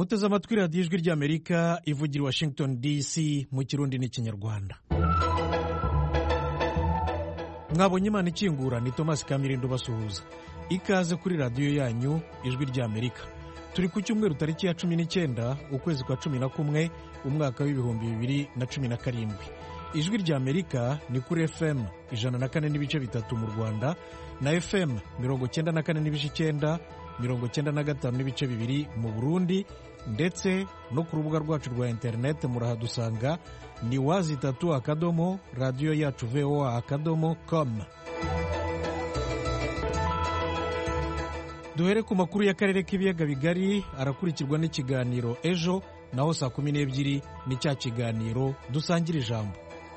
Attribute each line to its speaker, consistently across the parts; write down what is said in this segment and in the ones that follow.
Speaker 1: muteze amatwi radiyo ijwi ry'Amerika ivugira Washington DC mu kirundi n'ikinyarwanda. Mwabonye Imana ikingura, ni Thomas Kamirindo basuhuza. Ikaze kuri radiyo yanyu ijwi ry'Amerika. Turi ku cyumweru tariki ya 19 ukwezi kwa 11 umwaka w'ibihumbi 2017. Ijwi ry'Amerika ni kuri FM 104.3 mu Rwanda na FM 94.9, 95.2 mu Burundi, ndetse no ku rubuga rwacu rwa internet murahadusanga ni wazitatu radio yacu voa.com. Duhere ku makuru y'akarere k'ibiyaga bigari, arakurikirwa n'ikiganiro ejo, naho saa 12 ni cya kiganiro dusangira ijambo.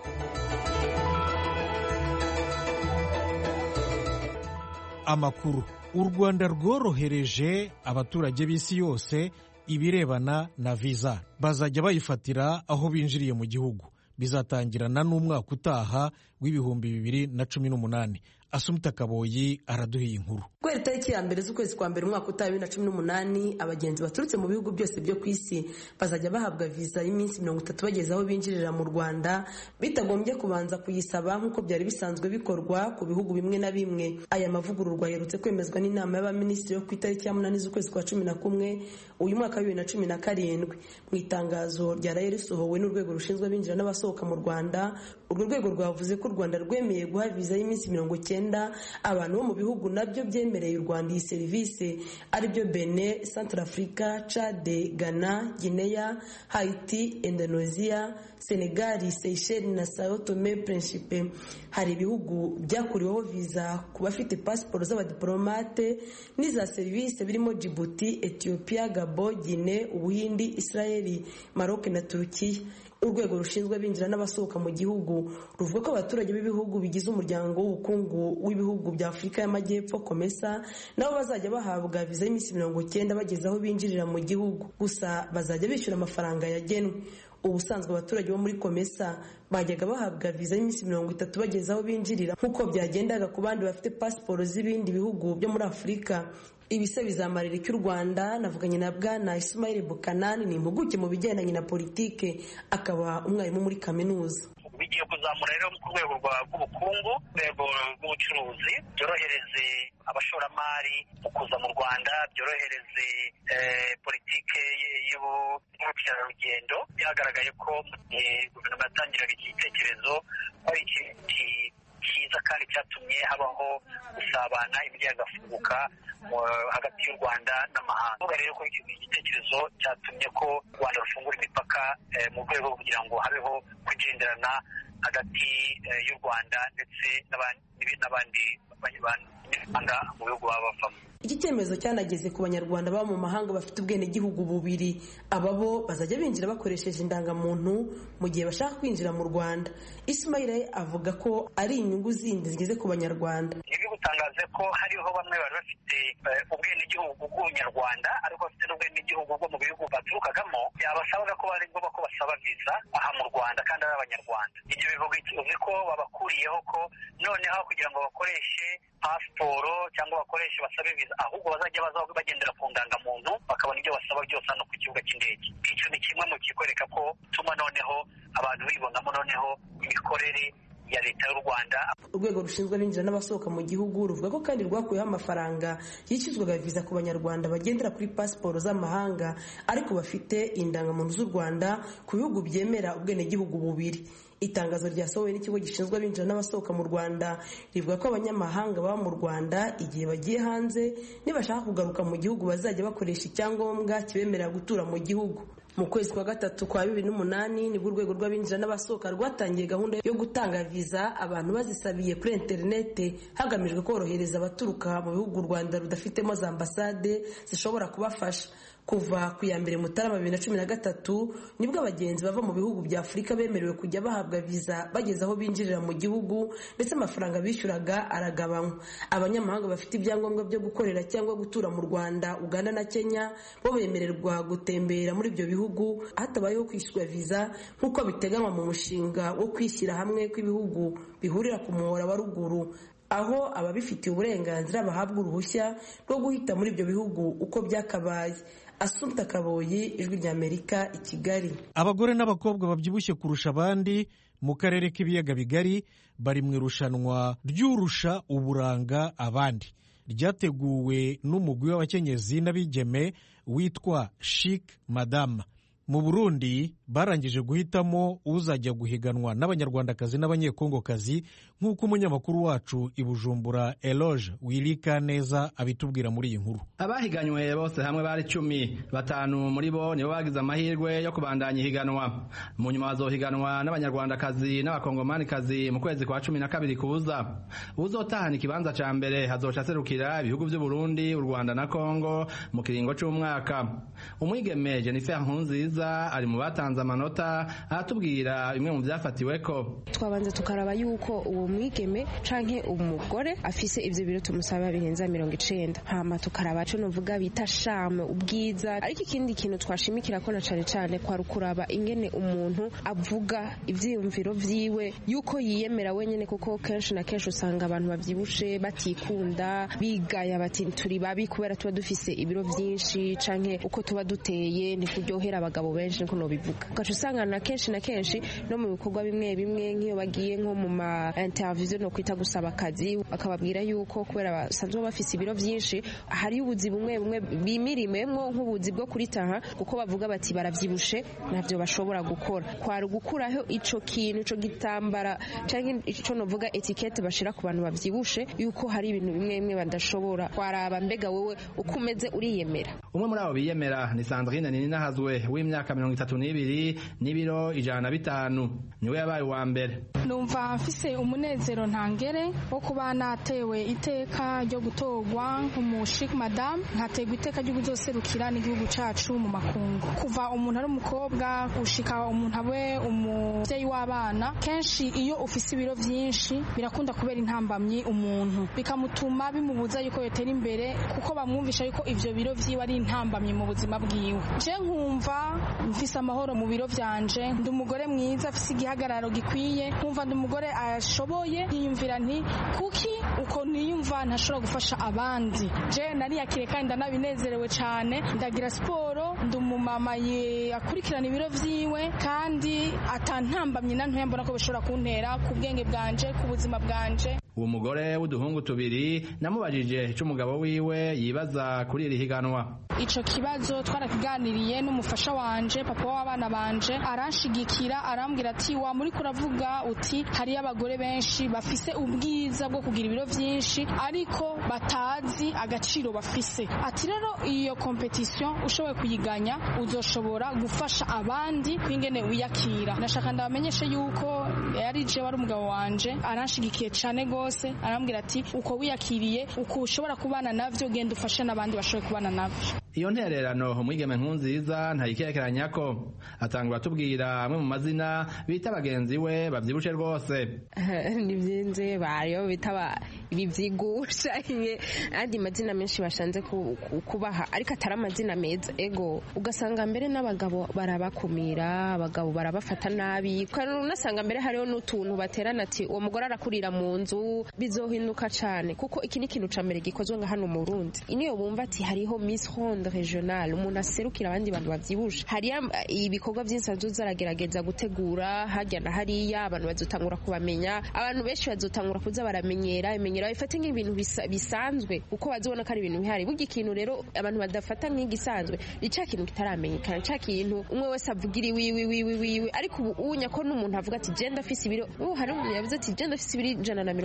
Speaker 1: Amakuru. U Rwanda rworohereje abaturage b'isi yose ibirebana na viza, bazajya bayifatira aho binjiriye mu gihugu. Bizatangirana n'umwaka utaha w'ibihumbi 2018. Asumta Kaboyi araduhiye inkuru.
Speaker 2: Kweri tariki ya mbere z'ukwezi kwa mbere umwaka utaha 2018, abagenzi baturutse mu bihugu byose byo ku isi bazajya bahabwa viza y'iminsi 30 bageze aho binjirira mu Rwanda, bitagombye kubanza kuyisaba nk'uko byari bisanzwe bikorwa ku bihugu bimwe na bimwe. Aya mavugururwa yerutse kwemezwa n'inama y'abaminisitiri yo ku itariki ya 8 z'ukwezi kwa 11 uyu mwaka wa 2017. Mu itangazo ryaraye risohowe n'urwego rushinzwe abinjira n'abasohoka mu Rwanda, urwo rwego rwavuze ko u Rwanda rwemeye guha viza y'iminsi 90 abantu bo mu bihugu nabyo byemereye u Rwanda iyi serivisi, aribyo Benin, Centrafrica, Chad, Ghana, Guinea, Haiti, Indonesia, Senegal, Seychelles na Sao Tome et Principe. Hari ibihugu byakuriweho viza ku bafite pasiporo z'abadiplomate n'iza serivisi birimo Djibouti, Ethiopia, Gabon, Guinea, Ubuhindi, Israel, Maroc na Turukiya. Urwego rushinzwe abinjira n'abasohoka mu gihugu ruvuga ko abaturage b'ibihugu bigize umuryango w'ubukungu w'ibihugu bya Afurika y'Amajyepfo COMESA nabo bazajya bahabwa viza y'iminsi 90 bageze aho binjirira mu gihugu, gusa bazajya bishyura amafaranga yagenwe. Ubusanzwe abaturage bo muri COMESA bajyaga bahabwa viza y'iminsi 30 bageze aho binjirira nk'uko byagendaga ku bandi bafite pasiporo z'ibindi bihugu byo muri Afurika. Ibise bizamarira cy'u Rwanda. Navuganye na Bwana Ismail Bukanani, ni impuguke mu bijyanye na politike, akaba umwarimu muri kaminuza.
Speaker 3: Bigiye kuzamura rero ku rwego rw'ubukungu, rwego rw'ubucuruzi, byorohereze abashoramari mu kuza mu Rwanda, byorohereze politike y'ubukerarugendo. Byagaragaye ko mu gihe guverinoma yatangiraga iki gitekerezo ari ikintu cyiza kandi cyatumye habaho gusabana, imiryango igafunguka hagati y'u Rwanda n'amahanga. Uvuga rero ko iki gitekerezo cyatumye ko u Rwanda rufungura imipaka mu rwego kugira ngo habeho kugenderana hagati y'u Rwanda ndetse n'abandi banyarwanda mu bihugu baba bavamo.
Speaker 2: Iki cyemezo cyanageze ku banyarwanda baba mu mahanga bafite ubwenegihugu bubiri. Aba bo bazajya binjira bakoresheje indangamuntu mu gihe bashaka kwinjira mu Rwanda. Ismail avuga ko ari inyungu zindi zigeze ku banyarwanda.
Speaker 3: Ibi gutangaza ko hariho bamwe bari bafite ubwenegihugu bw'Ubunyarwanda ariko bafite n'ubwenegihugu bwo mu bihugu baturukagamo, byabasabaga ko bari ngombwa ko basaba viza aha mu Rwanda kandi ari abanyarwanda. Ibyo bivuga uzi ko babakuriyeho ko noneho kugira ngo bakoreshe pasiporo cyangwa bakoreshe basabe viza, ahubwo bazajya bagendera ku ndangamuntu bakabona ibyo basaba byose hano ku kibuga cy'indege. Icyo ni kimwe mu kikwereka ko tuma noneho abantu bibonamo noneho imikorere ya leta y'u Rwanda.
Speaker 2: Urwego rushinzwe abinjira n'abasohoka mu gihugu ruvuga ko kandi rwakuyeho amafaranga yishyuzwaga viza ku banyarwanda bagendera kuri pasiporo z'amahanga ariko bafite indangamuntu z'u Rwanda ku bihugu byemera ubwenegihugu bubiri. Itangazo ryasohowe n'ikigo gishinzwe abinjira n'abasohoka mu Rwanda rivuga ko abanyamahanga baba mu Rwanda igihe bagiye hanze nibashaka kugaruka mu gihugu bazajya bakoresha icyangombwa kibemerera gutura mu gihugu. Mu kwezi kwa gatatu kwa 2008 nibwo urwego rw'abinjira n'abasohoka rwatangiye gahunda yo gutanga viza abantu bazisabiye kuri interinete hagamijwe korohereza abaturuka mu bihugu u Rwanda rudafitemo za ambasade zishobora kubafasha. Kuva ku ya mbere Mutarama 2013 nibwo abagenzi bava mu bihugu bya Afurika bemerewe kujya bahabwa viza bageze aho binjirira mu gihugu, ndetse amafaranga bishyuraga aragabanywa. Abanyamahanga bafite ibyangombwa byo gukorera cyangwa gutura mu Rwanda, Uganda na Kenya bo bemererwa gutembera muri ibyo bihugu hatabayeho kwishyura viza nk'uko biteganywa mu mushinga wo kwishyira hamwe kw'ibihugu bihurira ku muhora wa ruguru, aho ababifitiye uburenganzira bahabwa uruhushya rwo guhita muri ibyo bihugu uko byakabaye. Assumpta Kaboyi, Ijwi ry'Amerika, i Kigali.
Speaker 1: Abagore n'abakobwa babyibushye kurusha abandi mu karere k'ibiyaga bigari bari mu irushanwa ry'urusha uburanga abandi, ryateguwe n'umugwi w'abakenyezi n'abigeme witwa Chic Madame. Mu Burundi barangije guhitamo uzajya guhiganwa n'abanyarwandakazi n'abanyekongokazi nk'uko umunyamakuru wacu i Bujumbura Eloge Wilikaneza abitubwira muri iyi nkuru.
Speaker 4: Abahiganywe bose hamwe bari 10, 5 muri bo nibo bagize amahirwe yo kubandanya ihiganwa. Mu nyuma bazohiganwa n'abanyarwandakazi n'abakongomanikazi mu kwezi kwa 12 kuza. Uzotahana ikibanza ca mbere hazoca serukira ibihugu by'u Burundi, u Rwanda na Kongo mu kiringo c'umwaka. Umwigeme Jennifer Nkunziza ari mu batanze amanota aratubwira bimwe mu byafatiweko.
Speaker 5: Twabanze tukaraba yuko uwo mwigeme canke umugore afise ivyo biro tumusaba birenza 90, hama tukaraba cyo novuga bita charme, ubwiza. Ariko ikindi kintu twashimikira ko na cane kwa rukuraba ingene umuntu avuga ivyiyumviro vyiwe, yuko yiyemera wenyene, kuko kenshi na kenshi usanga abantu bavyibushe batikunda, bigaya bati turi babi kubera tuba dufise ibiro vyinshi canke uko tuba duteye ntikuryohera abagabo benshi niko no bivuga. Ugaca usanga na kenshi no mu bikorwa bimwe nk'iyo bagiye nko mu ma interview no kwita gusaba akazi, akababwira yuko kubera basanzwe bafise ibiro vyinshi hari ubuzi bumwe bimirimemwo nk'ubuzi bwo kuritaha, kuko bavuga bati baravyibushe navyo bashobora gukora. Kwari gukuraho ico kintu, ico gitambara canke ico novuga etiquette bashira ku bantu bavyibushe, yuko hari ibintu bimwe badashobora. Kwaraba mbega wewe ukumeze uriyemera.
Speaker 4: Umwe muri abo biyemera ni Sandrine Ninahazwe w'imyaka 32 n'ibiro 105, niwe yabaye wa mbere.
Speaker 6: Numva mfise umunezero ntangere wo kuba natewe iteka ryo gutorwa nk'umushik Madame, nkategwa iteka ryo kuzoserukira n'igihugu cacu mu makungu. Kuva umuntu ari umukobwa gushika umuntu abe umuvyeyi w'abana, kenshi iyo ufise ibiro vyinshi birakunda kubera intambamyi umuntu, bikamutuma bimubuza yuko yotera imbere, kuko bamwumvisha yuko ivyo biro vyiwe ari intambamyi mu buzima bwiwe. Je nkumva mfise amahoro mu biro vyanje, ndi umugore mwiza afise igihagararo gikwiye, nkumva ndi umugore ashoboye, yiyumvira nti kuki uko niyumva ntashobora gufasha abandi. Je nariyakire kandi ndanabinezerewe cane, ndagira siporo, ndi umumama akurikirana ibiro vyiwe kandi atantambamye na ntoya mbona ko bishobora kuntera ku bwenge bwanje, ku buzima bwanje.
Speaker 4: Uwo mugore w'uduhungu tubiri namubajije ico umugabo wiwe yibaza kuri iri higanwa.
Speaker 6: Ico kibazo twarakiganiriye n'umufasha wanje, papa w'abana banje, aranshigikira arambwira ati wa muri kuravuga uti hari abagore benshi bafise ubwiza bwo kugira ibiro vyinshi ariko batazi agaciro bafise. Ati rero iyo competition ushoboye kuyiganya uzoshobora gufasha abandi kwingene wiyakira. Ndashaka ndabamenyeshe yuko yari je wari umugabo wanje, aranshigikiye cane gose, arambwira ati uko wiyakiriye uko ushobora kubana navyo genda ufashe n'abandi bashoboye kubana navyo.
Speaker 4: Iyo ntererano umwigeme Nkunziza ntayikekeranya ko atangura tubwira amwe mu mazina bita bagenzi we bavyibushe rwose.
Speaker 5: Ni vyinze bayo bitaba ibivyigusha andi mazina menshi bashanze kubaha, ariko atari amazina meza. Ego ugasanga mbere n'abagabo barabakumira, abagabo barabafata nabi, kandi unasanga mbere hariho n'utuntu baterana ati uwo mugore arakurira mu nzu. Bizohinduka cane kuko iki ni kintu camere gikozwe nga hano mu Burundi. Iniyo bumva ati hariho Miss Ronde Regional, umuntu aserukira abandi bantu bavyibusha. Hari ibikorwa by'insanzu zaragerageza gutegura hajya na hariya, abantu bazotangura kubamenya, abantu benshi bazotangura kuza baramenyera bifate nk'ibintu bisanzwe kuko bazobona ko ari ibintu bihari. Burya ikintu rero abantu badafata nk'igisanzwe ni ca kintu kitaramenyekana, ca kintu umwe wese avugira wiwe, ariko ubu unya ko n'umuntu avuga ati je ndafise ibiro, hari umuntu yavuze ati je ndafise ibiro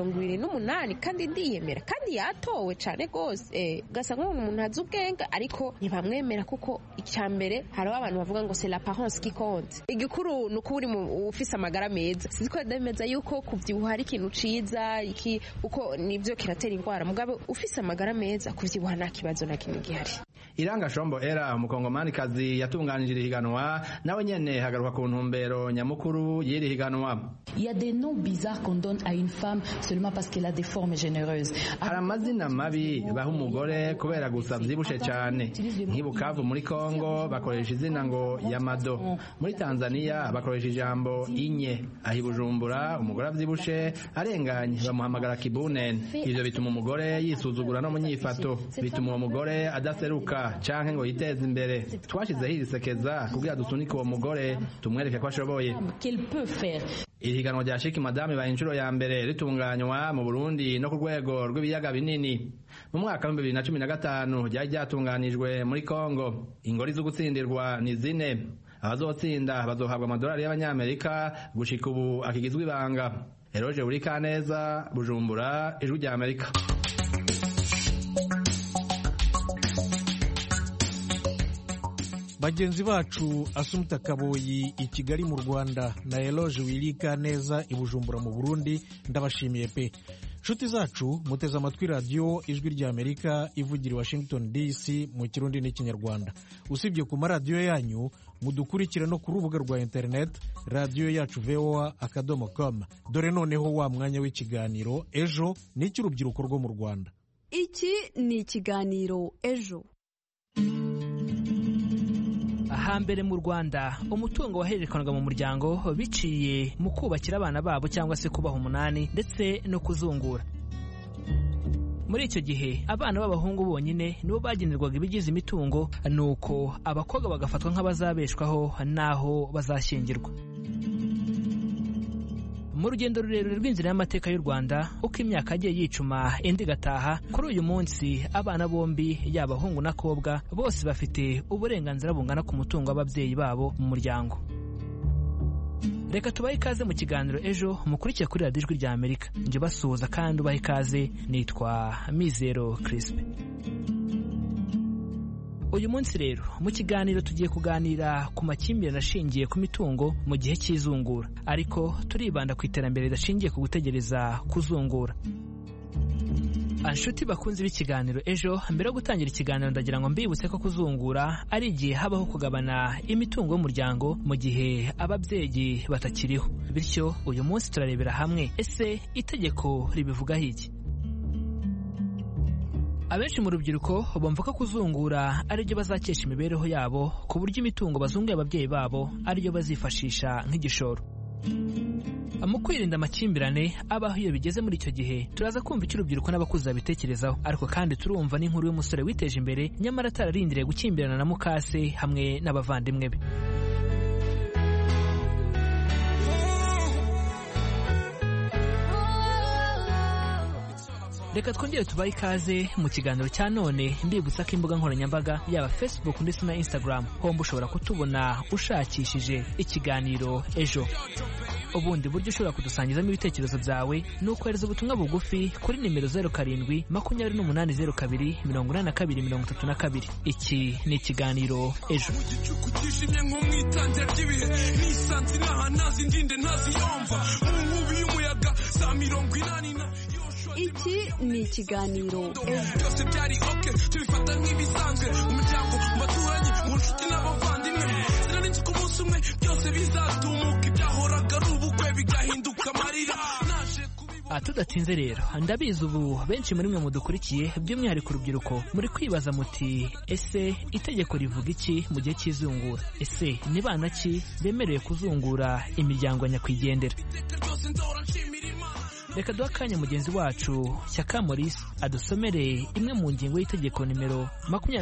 Speaker 5: 128 kandi ndiyemera kandi yatowe cane gose. Gasa nk'umuntu azi ubwenge ariko ntibamwemera, kuko icyambere hariho abantu bavuga ngo c'est l'apparence qui compte. Igikuru nuko uri ufise amagara meza. Siziko ndemeza yuko kuvyibuha ari ikintu ciza, iki uko nivyo kiratera indwara, mugabe ufise amagara meza kuvyibuha nta kibazo na kimwe gihari.
Speaker 4: Iranga Shombo Era umukongomanikazi yatunganije iri higanwa nawe nyene hagaruka ku ntumbero nyamukuru y'iri higanwa.
Speaker 7: Il y a des noms bizarres qu'on donne à une femme seulement parce qu'elle a des formes généreuses.
Speaker 4: Hari amazina mabi baha umugore kubera gusa vyibushe cyane. Nk'ibukavu muri Kongo bakoresha izina ngo Yamado, muri Tanzania bakoresha ijambo Inye, ahi Bujumbura umugore avyibushe arenganye bamuhamagara Kibunen. Ivyo bituma umugore yisuzugura no munyifato, bituma uwo mugore adaseruka gukora canke ngo yiteze imbere. Twashizeho iri sekeza kugira dusunike uwo mugore tumwereke ko ashoboye. Iri higanwa rya Shiki Madame ibaye inshuro ya mbere ritunganywa mu Burundi no ku rwego rw'ibiyaga binini. Mu mwaka wa 2015 ryari ryatunganijwe muri Kongo. Ingori zo gutsindirwa ni 4. Abazotsinda bazohabwa amadolari y'abanyamerika gushika ubu akigizwe ibanga. Eroje Urikaneza, Bujumbura, Ijwi rya Amerika.
Speaker 1: bagenzi bacu Asumta Kaboyi i Kigali mu Rwanda na Eloge Urikaneza i Bujumbura mu Burundi ndabashimiye pe. Nshuti zacu muteze amatwi radio Ijwi rya Amerika ivugira Washington DC mu Kirundi n'Ikinyarwanda. Usibye ku maradiyo yanyu mudukurikire no ku rubuga rwa internet radio yacu voa.com. Dore noneho wa mwanya w'ikiganiro ejo n'icy'urubyiruko rwo mu Rwanda.
Speaker 8: Iki ni ikiganiro ejo.
Speaker 9: Hambere mu Rwanda umutungo wahererekanwaga mu muryango biciye mu kubakira abana babo cyangwa se kubaha umunani ndetse no kuzungura. Muri icyo gihe abana b'abahungu bonyine nibo bagenerwaga ibigize imitungo, nuko abakobwa bagafatwa nk'abazabeshwaho naho bazashyingirwa. Mu rugendo rurerure rw'inzira y'amateka y'u Rwanda uko imyaka yagiye yicuma indi gataha, kuri uyu munsi abana bombi yaba abahungu n'akobwa bose bafite uburenganzira bungana ku mutungo w'ababyeyi babo mu muryango. Reka tubahe ikaze mu kiganiro ejo mukurikiye kuri Radio Ijwi rya Amerika. Nje basuhuza kandi ubahe ikaze, nitwa Mizero Crispe. Uyu munsi rero mu kiganiro tugiye kuganira ku makimbirane ashingiye ku mitungo mu gihe cy'izungura, ariko turibanda ku iterambere ridashingiye ku gutegereza kuzungura. Anshuti bakunzi b'ikiganiro ejo, mbere yo gutangira ikiganiro ndagira ngo mbibutse ko kuzungura ari igihe habaho kugabana imitungo y'umuryango mu gihe ababyeyi batakiriho. Bityo uyu munsi turarebera hamwe ese itegeko ribivugaho iki. Abenshi mu rubyiruko bumva ko kuzungura ari byo bazakesha imibereho yabo, ku buryo imitungo bazunguye ababyeyi babo ari byo bazifashisha nk'igishoro. Mu kwirinda amakimbirane abaho iyo bigeze muri icyo gihe, turaza kumva icyo urubyiruko n'abakuze babitekerezaho, ariko kandi turumva n'inkuru y'umusore witeje imbere nyamara atararindiriye gukimbirana na mukase hamwe n'abavandimwe be. Reka twongere tubahe ikaze mu kiganiro cya none, mbibutsa ko imbuga nkoranyambaga yaba Facebook ndetse na Instagram homba ushobora kutubona ushakishije ikiganiro ejo. Ubundi buryo ushobora kudusangizamo ibitekerezo byawe ni ukohereza ubutumwa bugufi kuri nimero 0728828232. Iki ni ikiganiro ejo.
Speaker 8: Iki ni ikiganiro ejo.
Speaker 10: Byose byari okay, tubifata nk'ibisanzwe umuryango mbaturanyi unshuti n'abavandimwe. Sinarinzi ko umunsi umwe byose bizatumuka, ibyahoraga ari ubukwe bigahinduka amarira.
Speaker 9: Tudatinze rero, ndabizi ubu benshi muri mwe mudukurikiye by'umwihariko urubyiruko muri kwibaza muti ese itegeko rivuga iki mu gihe cy'izungura? Ese ni bana ki bemerewe kuzungura imiryango nyakwigendera? Reka duha akanya mugenzi wacu Shyaka Maurice adusomere imwe mu ngingo y'itegeko nimero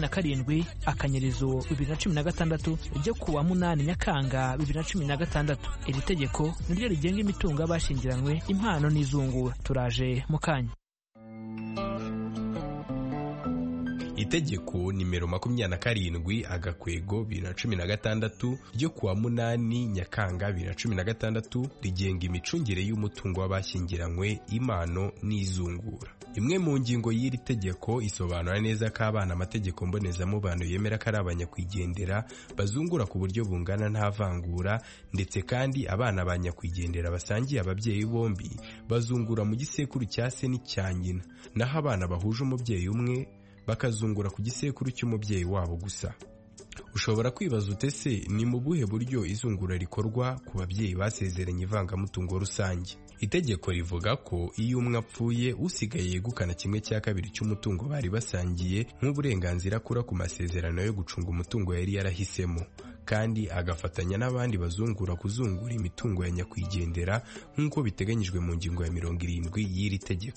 Speaker 9: 27/2016 ryo kuwa 8 Nyakanga 2016. Iri tegeko niryo rigenga imitungo y'abashingiranywe, impano n'izungura. Turaje mu kanya.
Speaker 11: Itegeko nimero 27/2016 ryo kuwa 8 Nyakanga 2016 rigenga imicungire y'umutungo w'abashyingiranywe, impano n'izungura. Imwe mu ngingo y'iri tegeko isobanura neza ko abana amategeko mbonezamubano yemera ko ari abanyakwigendera bazungura ku buryo bungana nta vangura, ndetse kandi abana banyakwigendera basangiye ababyeyi bombi bazungura mu gisekuru cya se n'icya nyina, naho abana bahuje umubyeyi umwe bakazungura ku gisekuru cy'umubyeyi wabo gusa. Ushobora kwibaza utese ni mu buhe buryo izungura rikorwa ku babyeyi basezeranye ivangamutungo rusange? Itegeko rivuga ko iyo umwe apfuye usigaye yegukana 1/2 cy'umutungo bari basangiye nk'uburenganzira akura ku masezerano yo gucunga umutungo yari yarahisemo, kandi agafatanya n'abandi bazungura kuzungura imitungo ya nyakwigendera nk'uko biteganyijwe mu ngingo ya 70 y'iri tegeko.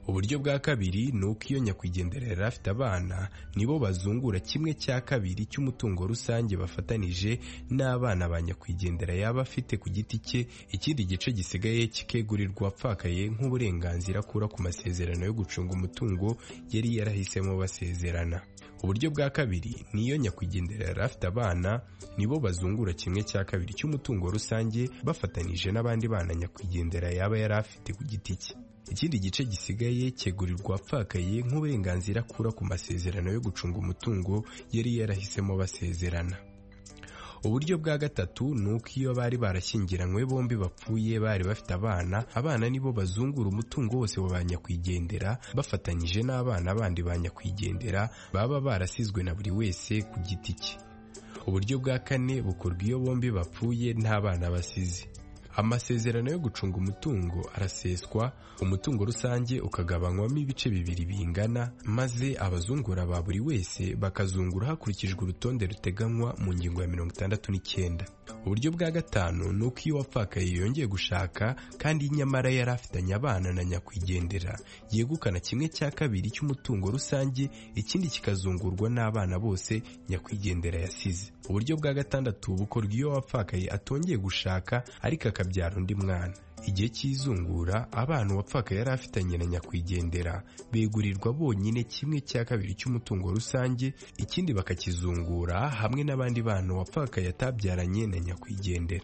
Speaker 11: uburyo bwa kabiri ni uko iyo nyakwigendera yari afite abana nibo bazungura 1/2 cy'umutungo rusange bafatanije n'abana ba nyakwigendera yaba afite ku giti cye, ikindi gice gisigaye kikegurirwa apfakaye nk'uburenganzira akura ku masezerano yo gucunga umutungo yari yarahisemo basezerana. Uburyo bwa kabiri ni iyo nyakwigendera yari afite abana nibo bazungura 1/2 cy'umutungo rusange bafatanije n'abandi bana nyakwigendera yaba yari afite ku giti cye. Ikindi gice gisigaye cyegurirwa apfakaye nk'uburenganzira akura ku masezerano yo gucunga umutungo yari yarahisemo basezerana. Uburyo bwa gatatu ni uko iyo bari barashyingiranywe bombi bapfuye bari bafite abana nibo bazungura umutungo wose wa ba nyakwigendera bafatanyije n'abana bandi ba nyakwigendera baba barasizwe na buri wese ku giti cye. Uburyo bwa kane bukorwa iyo bombi bapfuye nta bana basize. Amasezerano yo gucunga umutungo araseswa, umutungo rusange ukagabanywamo ibice bibiri bingana, maze abazungura ba buri wese bakazungura hakurikijwe urutonde ruteganywa mu ngingo ya 69. Uburyo bwa gatanu ni uko iyo wapfakaye yongeye gushaka kandi nyamara yari afitanye abana na nyakwigendera yegukana 1/2 cy'umutungo rusange, ikindi kikazungurwa n'abana bose nyakwigendera yasize. Uburyo bwa gatandatu bukorwa iyo wapfakaye atongeye gushaka ariko akabyara undi mwana. Igihe cy'izungura abana wapfakaye yari afitanye na nyakwigendera begurirwa bonyine 1/2 cy'umutungo rusange, ikindi bakakizungura hamwe n'abandi bana wapfakaye atabyaranye na nyakwigendera.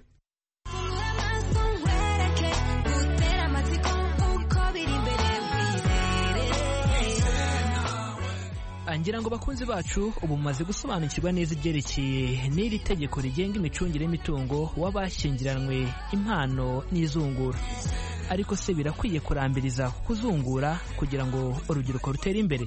Speaker 9: Ngira ngo bakunzi bacu ubu mumaze gusobanukirwa neza ibyerekeye n'iri tegeko rigenga imicungire y'imitungo w'abashyingiranywe, impano n'izungura. Ariko se birakwiye kurambiriza kuzungura kugira ngo urubyiruko rutere imbere?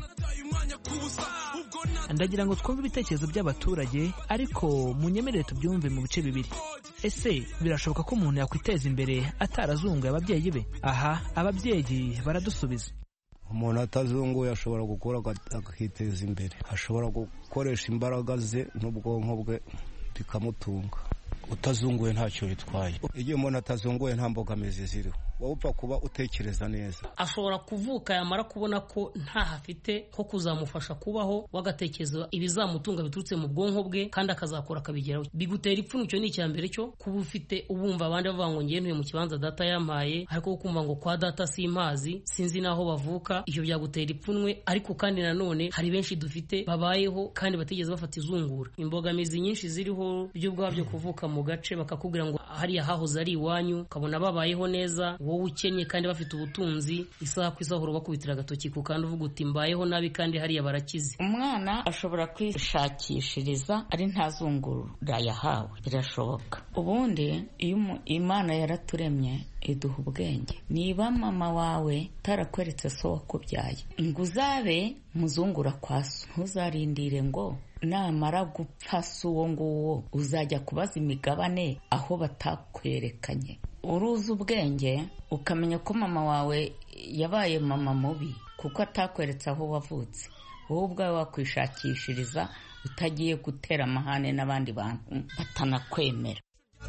Speaker 9: Ndagira ngo twumve ibitekerezo by'abaturage, ariko munyemerere tubyumve mu bice bibiri. Ese birashoboka ko umuntu yakwiteza imbere atarazunguye ababyeyi be? Aha ababyeyi baradusubiza.
Speaker 12: Umuntu atazunguye ashobora gukora akiteza imbere, ashobora gukoresha imbaraga ze n'ubwonko bwe bikamutunga. Utazunguye ntacyo bitwaye. Igihe umuntu atazunguye nta mbogamizi ziriho, wowe upfa kuba utekereza neza.
Speaker 13: Ashobora kuvuka yamara kubona ko nta hafite ko kuzamufasha kubaho, wagatekereza ibizamutunga biturutse mu bwonko bwe kandi akazakora akabigeraho. Bigutera ipfunwe, cyo ni icyambere cyo kuba ufite ubumva abandi bavuga ngo ngiye ntuye mu kibanza data yampaye, ariko kumva ngo kwa data simpazi, sinzi naho bavuka, iyo byagutera ipfunwe. Ariko kandi nanone hari benshi dufite babayeho kandi batigeze bafata izungura. Imbogamizi nyinshi ziriho by'ubwabyo kuvuka mu gace bakakubwira ngo hariya hahoze ari iwanyu, ukabona babayeho neza, wowe ukennye kandi bafite ubutunzi, isaha ku isaha bakubitira agatoki ku kandi uvuga uti mbayeho nabi kandi hariya barakize.
Speaker 14: Umwana ashobora kwishakishiriza ari ntazungura yahawe, birashoboka. Ubundi iyo Imana yaraturemye iduha ubwenge. Niba mama wawe tarakweretse so wakubyaye ngo uzabe muzungura kwa so, ntuzarindire ngo namara gupfa si uwo nguwo uzajya kubaza imigabane aho batakwerekanye. Uruzi ubwenge ukamenya ko mama wawe yabaye mama mubi kuko atakweretse aho wavutse, wowe ubwawe wakwishakishiriza utagiye gutera amahane n'abandi bantu batanakwemera.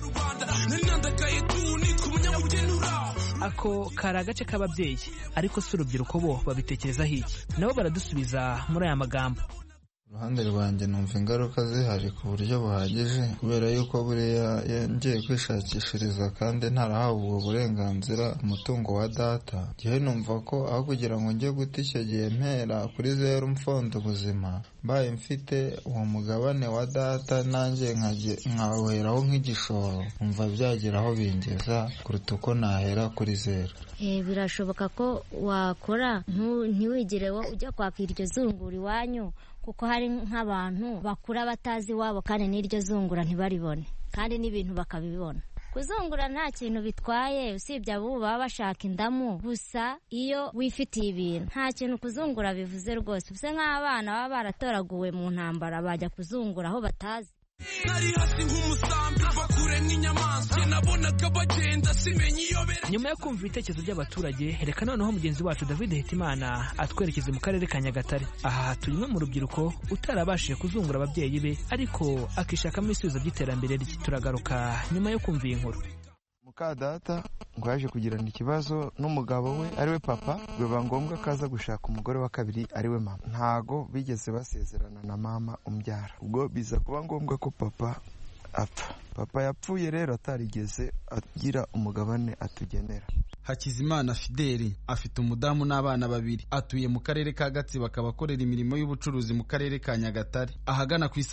Speaker 9: Ako kari agace k'ababyeyi, ariko si urubyiruko bo babitekerezaho iki? Nabo baradusubiza muri aya magambo.
Speaker 15: Uruhande rwanjye numva ingaruka zihari ku buryo buhagije, kubera yuko buriya ngiye kwishakishiriza kandi ntarahawe ubwo burenganzira umutungo wa data, gihe numva ko aho kugira ngo njye guta icyo gihe mpera kuri zeru mfonda ubuzima, mbaye mfite uwo mugabane wa data nanjye nkawuheraho nk'igishoro, umva byagera aho bingeza kuruta uko nahera kuri zeru.
Speaker 16: Birashoboka ko wakora ntiwigire wo ujya kwakira iryo zungura iwanyu, kuko hari nk'abantu bakura batazi iwabo kandi n'iryo zungura ntibaribone, kandi n'ibintu bakabibona. Kuzungura nta kintu bitwaye, usibye abo baba bashaka indamu gusa. Iyo wifitiye ibintu nta kintu kuzungura bivuze rwose. Use nk'abana baba baratoraguwe mu ntambara bajya kuzungura aho batazi.
Speaker 10: Nari hasi nk'umusambi bakure n'inyamaswa nabonaga bagenda simenye iyobera.
Speaker 9: Nyuma yo kumva ibitekerezo by'abaturage, reka noneho mugenzi wacu David Hitimana atwerekeze mu karere ka Nyagatare. Aha turimo mu rubyiruko utarabashije kuzungura ababyeyi be ariko akishakamo ibisubizo by'iterambere rye. Turagaruka nyuma yo kumva iyi nkuru.
Speaker 17: Mu muka data ngo yaje kugirana ikibazo n'umugabo we ariwe papa, biba ngombwa ko aza gushaka umugore wa kabiri ariwe mama. Ntago bigeze basezerana na mama umbyara, ubwo biza kuba ngombwa ko papa apfa. Papa yapfuye rero atarigeze agira umugabane atugenera.
Speaker 18: Hakizimana Fideli afite umudamu n'abana babiri, atuye mu karere ka Gatsibo, akaba akorera imirimo y'ubucuruzi mu karere ka Nyagatare. Ahagana ku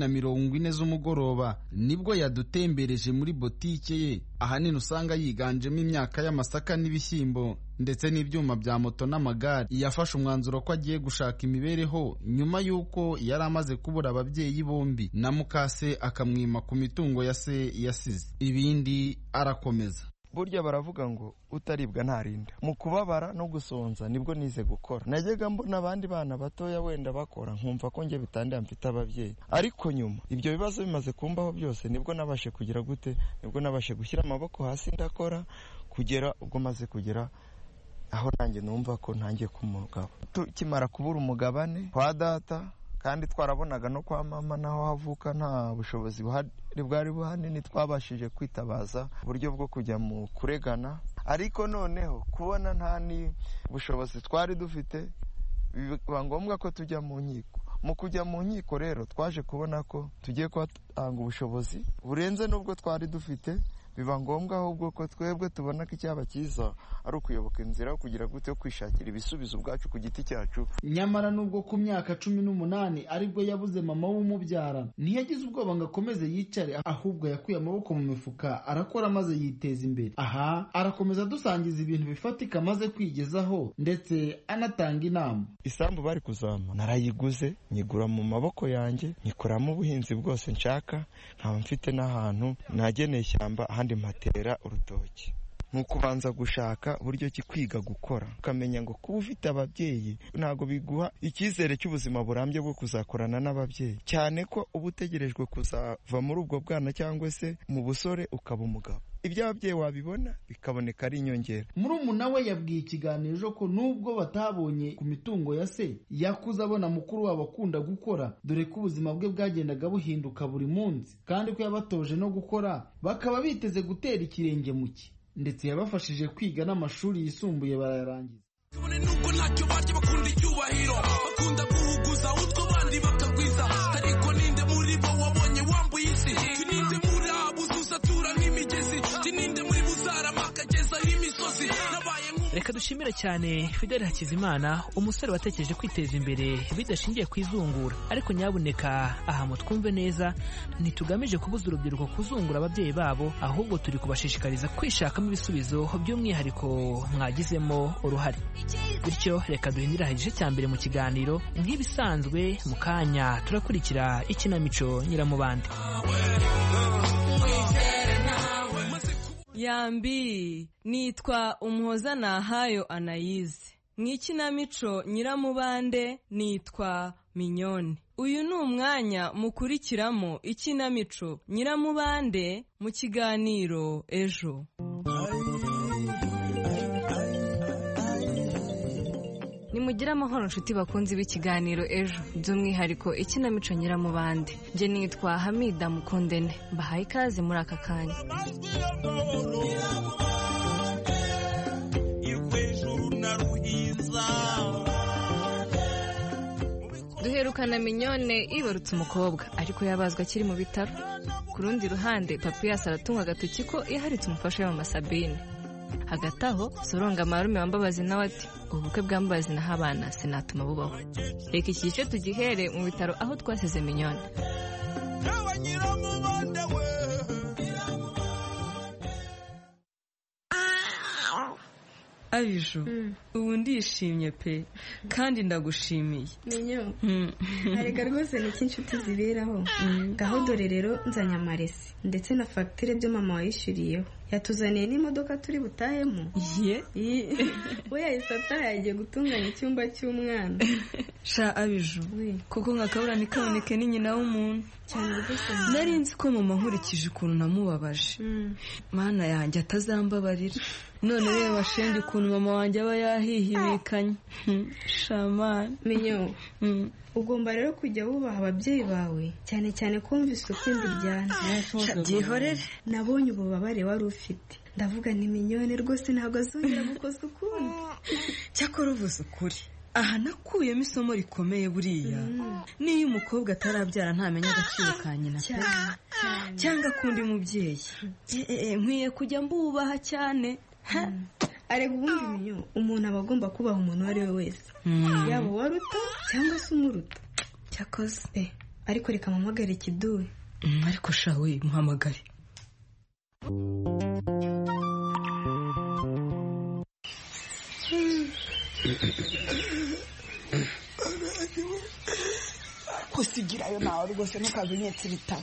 Speaker 18: 10:40 z'umugoroba nibwo yadutembereje muri botike ye, ahanini usanga yiganjemo imyaka y'amasaka n'ibishyimbo ndetse n'ibyuma bya moto n'amagare. Yafashe umwanzuro ko agiye gushaka imibereho nyuma y'uko yari amaze kubura ababyeyi bombi na mukase akamwima ku mitungo ya se yasize. Ibindi arakomeza.
Speaker 17: Burya baravuga ngo utaribwa ntarinda. Mu kubabara no gusonza nibwo nize gukora. Najyaga mbona abandi bana batoya wenda bakora, nkumva ko nge bitandiye mfite ababyeyi. Ariko nyuma ibyo bibazo bimaze kumbaho byose, nibwo nabashe kugira gute, nibwo nabashe gushyira amaboko hasi ndakora, kugera ubwo maze kugera aho nanjye numva ko ntangiye kumugabo. Tukimara kubura umugabane kwa data, kandi twarabonaga no kwa mama naho havuka nta bushobozi bwari buhanini twabashije kwitabaza uburyo bwo kujya mu kuregana. Ariko noneho kubona nta ni bushobozi twari dufite, biba ngombwa ko tujya mu nkiko. Mu kujya mu nkiko rero twaje kubona ko tugiye kwatanga ubushobozi burenze n'ubwo twari dufite. Biba ngombwa ahubwo ko twebwe tubona ko icyaba cyiza ari ukuyoboka inzira kugira gute yo kwishakira ibisubizo ubwacu ku giti cyacu.
Speaker 18: Nyamara nubwo ku myaka 18 aribwo yabuze mama w'umubyara, ntiyagize ubwoba ngo akomeze yicare, ahubwo yakuye amaboko mu mifuka arakora maze yiteza imbere. Aha arakomeza dusangiza ibintu bifatika amaze kwigezaho ndetse anatanga inama.
Speaker 17: Isambu bari kuzama narayiguze, nyigura mu maboko yanjye, nyikoramo ubuhinzi bwose nshaka, nkaba mfite n'ahantu nageneye ishyamba ahandi mpatera urutoki. Nukubanza gushaka buryo ki kwiga gukora, ukamenya ngo kuba ufite ababyeyi ntago biguha icyizere cy'ubuzima burambye bwo kuzakorana n'ababyeyi, cyane ko uba utegerejwe kuzava muri ubwo bwana cyangwa se mu busore ukaba umugabo. Ibyo ababyeyi wabibona bikaboneka ari inyongera.
Speaker 18: Murumuna we yabwiye ikiganiro ko nubwo batabonye ku mitungo ya se, yakuze abona mukuru wabo akunda gukora, dore ko ubuzima bwe bwagendaga buhinduka buri munsi, kandi ko yabatoje no gukora, bakaba biteze gutera ikirenge mu cye, ndetse yabafashije kwiga n'amashuri yisumbuye barayarangiza.
Speaker 10: Kabone nubwo ntacyo barya bakunda icyubahiro, bakunda guhuguza utwo bandi bakagwiza, ariko ninde muri bo wabonye wambuye isi? Ninde muri abo uzatura nk'imigezi? Ninde muri buzara makagezaho imisozi?
Speaker 9: Reka dushimire cyane Fideli Hakizimana, umusore watekereje kwiteza imbere bidashingiye ku izungura. Ariko nyabuneka aha mutwumve neza, ntitugamije kubuza urubyiruko kuzungura ababyeyi babo, ahubwo turi kubashishikariza kwishakamo ibisubizo by'umwihariko mwagizemo uruhare. Bityo reka duhindire aha igice cya mbere mu kiganiro. Nk'ibisanzwe mu kanya turakurikira ikinamico Nyiramubande.
Speaker 19: Yambi, nitwa Umuhoza Nahayo Anayize. Mw'ikinamico Nyiramubande nitwa Minyone. Uyu ni umwanya mukurikiramo ikinamico Nyiramubande mu kiganiro Ejo. Nimugire amahoro nshuti bakunzi b'ikiganiro Ejo, by'umwihariko ikinamico Nyiramubande. Nje nitwa Hamida Mukundene, mbahaye ikaze muri aka kanya. Duherukana Minyone ibarutse umukobwa, ariko yabazwa akiri mu bitaro. Ku rundi ruhande Papiyasi aratunga agatoki ko yaharitse umufasha we Mama Sabine. Hagati aho Soronga Marume Wambabazi nawe ati ubukwe bwa Mbabazi naho abana sinatuma bubaho. Reka iki gice tugihere mu bitaro aho twasize Minyone. Abiju, ubu ndishimye pe kandi ndagushimiye.
Speaker 20: Minyo, arega rwose ni inshuti ziberaho. Gaho dore rero nzanya amaresi ndetse na fagitire byo mama wayishyuriyeho. Yatuzaniye n'imodoka turi butahemo.
Speaker 19: Ye?
Speaker 20: We yahise ataha, yagiye gutunganya icyumba cy'umwana.
Speaker 19: Sha Abiju, kuko nkakabura ntikaboneke ni nyina w'umuntu. Nari nzi ko mama nkurikije ukuntu namubabaje. Mana yanjye atazambabarira. None reba washenge ukuntu mama wanjye aba yahihibikanye. Shamana.
Speaker 20: Minyo, ugomba rero kujya wubaha ababyeyi bawe, cyane cyane kumva isuku mbiryana.
Speaker 19: Byihorere.
Speaker 20: Nabonye ububabare wari ufite, ndavuga ni minyone rwose ntabwo azongera gukozwa ukundi.
Speaker 21: Cyakora uvuze ukuri, aha nakuyemo isomo rikomeye buriya. Niyo umukobwa atarabyara ntamenya agaciro ka nyina cyangwa kundi mubyeyi, nkwiye kujya mbubaha cyane.
Speaker 20: Arega ubundi minyo, umuntu aba agomba kubaha umuntu uwo ari we wese, yaba uwaruta cyangwa se umuruta.
Speaker 21: Cyakoze
Speaker 20: ariko reka mpamagare Kiduwe.
Speaker 21: Ariko shawe muhamagare.
Speaker 22: kusigirayo nawe rwose ntukaze unyetse ibitabo.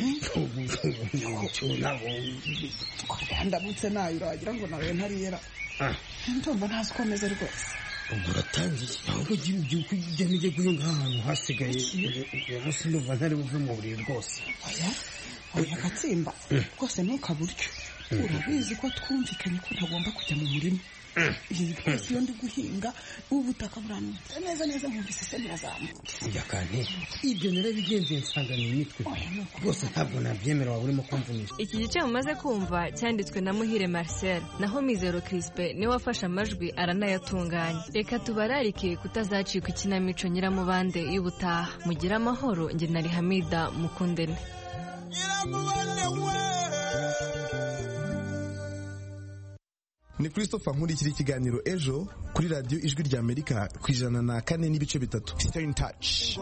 Speaker 22: Ndamutse nayo uragira ngo nawe ntariyera. Ndumva ntazi uko ameze rwose.
Speaker 23: ubwo uratangiye ahubwo ujya nijye guhinga ahantu hasigaye uyu munsi ndumva ntari buve mu buriri rwose.
Speaker 22: Oya Gatsimba rwose ntukaburyo, urabizi ko twumvikanye ko ntagomba kujya mu murima. Iyi rwose iyo ndi guhinga ubutaka buranutse neza neza nkumvise se birazamuka.
Speaker 23: Ujya kandi ibyo narabigenze nsanga ni imitwe rwose ntabwo nabyemera waba urimo kumvunisha.
Speaker 19: Iki gice mumaze kumva cyanditswe na Muhire Marcel, naho Mizero Crispe niwe wafashe amajwi aranayatunganya. Reka tubararike kutazacika ikinamico Nyiramubande y'ubutaha. Mugire amahoro, njye nari Hamida Mukundene.
Speaker 24: Ni Christopher nkurikira ikiganiro ejo kuri radio Ijwi rya Amerika ku 104.3. Stay in touch.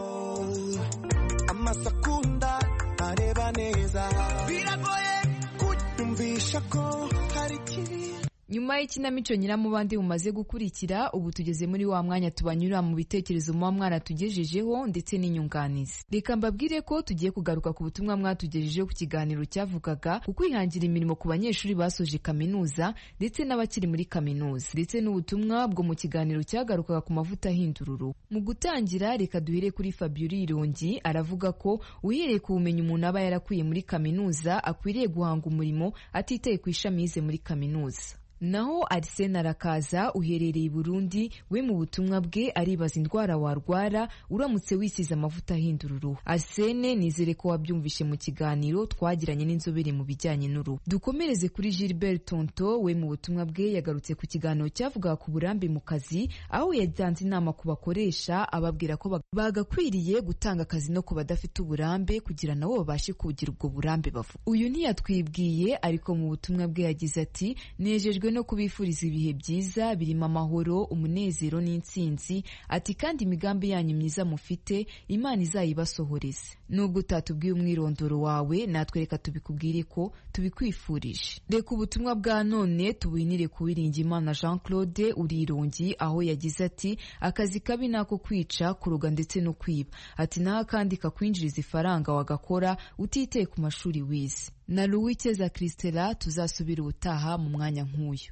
Speaker 10: Amasakunda areba neza biragoye kunyumvisha ko hari kibi.
Speaker 25: Nyuma y'ikinamico Nyiramubande mumaze gukurikira, ubu tugeze muri wa mwanya tubanyura mu bitekerezo muba mwaratugejejeho ndetse n'inyunganizi. Reka mbabwire ko tugiye kugaruka ku butumwa mwatugejejeho ku kiganiro cyavugaga ku kwihangira imirimo ku banyeshuri basoje kaminuza ndetse n'abakiri muri kaminuza, ndetse n'ubutumwa bwo mu kiganiro cyagarukaga ku mavuta ahindururu. Mu gutangira, reka duhere kuri Fabiola Irongi, aravuga ko uhereye ku bumenyi umuntu aba yarakuye muri kaminuza akwiriye guhanga umurimo atitaye ku ishami yize muri kaminuza. Naho Arsene Arakaza uherereye i Burundi, we mu butumwa bwe aribaza indwara warwara uramutse wisize amavuta ahindururu. Arsene, nizere ko wabyumvishe mu kiganiro twagiranye n'inzobere mu bijyanye n'uruhu. Dukomereze kuri Gilbert Tonto, we mu butumwa bwe yagarutse ku kiganiro cyavuga ku burambe mu kazi, aho yatanze inama ku bakoresha ababwira ko bagakwiriye gutanga akazi no ku badafite uburambe kugira nabo babashe kugira ubwo burambe bavuga. Uyu ntiyatwibwiye, ariko mu butumwa bwe yagize ati nejejwe no kubifuriza ibihe byiza birimo amahoro, umunezero n'intsinzi. Ati kandi imigambi yanyu myiza mufite Imana izayibasohoreze. Nubwo utatubwiye umwirondoro wawe, natwe reka tubikubwire ko tubikwifurije. Reka ubutumwa bwa none tubuhinire ku Uwiringiyimana Jean Claude Urirongi, aho yagize ati akazi kabi nako kwica, kuroga ndetse no kwiba. Ati naho kandi kakwinjiriza ifaranga wagakora utiteye ku mashuri wize. Na Louise Christela, tuzasubira ubutaha mu mwanya nk'uyu.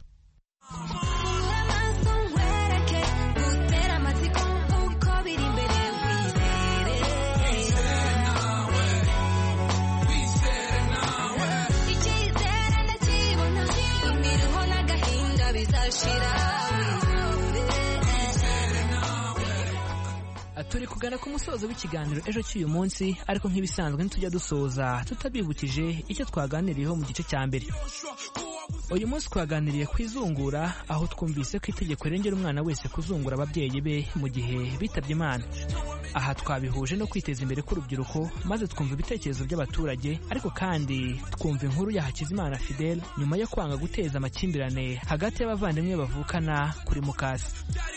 Speaker 9: Turi kugana ku musozo w'ikiganiro ejo cy'uyu munsi, ariko nk'ibisanzwe ntitujya dusoza tutabibukije icyo twaganiriyeho mu gice cya mbere. Uyu munsi twaganiriye ku izungura, aho twumvise ko itegeko rirengera umwana wese kuzungura ababyeyi be mu gihe bitabye Imana. Aha twabihuje no kwiteza imbere k'urubyiruko, maze twumva ibitekerezo by'abaturage, ariko kandi twumva inkuru ya Hakizimana Fidel nyuma yo kwanga guteza amakimbirane hagati y'abavandimwe bavukana kuri mukasi.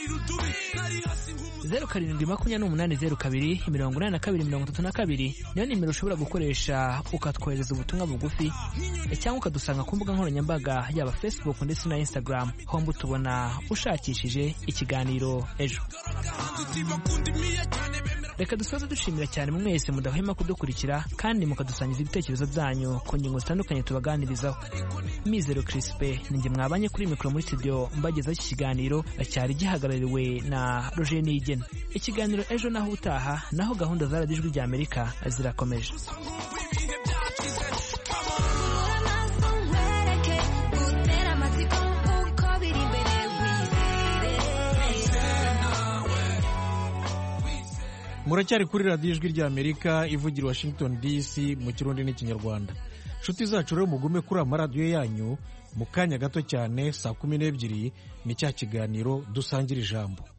Speaker 9: 0728028232 niyo nimero ushobora gukoresha ukatwohereza ubutumwa bugufi, cyangwa ukadusanga ku mbuga nkoranyambaga yaba Facebook ndetse na Instagram, hombo tubona ushakishije ikiganiro ejo. Reka dusoze dushimira cyane mwese mudahwema kudukurikira kandi mukadusangiza ibitekerezo byanyu ku ngingo zitandukanye tubaganirizaho. Mizero Crispe ninjye mwabanye kuri mikoro muri studio mbagezaho iki kiganiro, cyari gihagarariwe na Roger Nigena. Ikiganiro ejo naho utaha, naho gahunda za Radio Ijwi rya Amerika zirakomeje.
Speaker 1: Muracyari kuri Radio Ijwi rya Amerika ivugira Washington DC mu Kirundi n'Ikinyarwanda. Nshuti zacu rero mugume kuri amaradiyo yanyu, mu kanya gato cyane saa 12:00 ni cya kiganiro dusangira ijambo.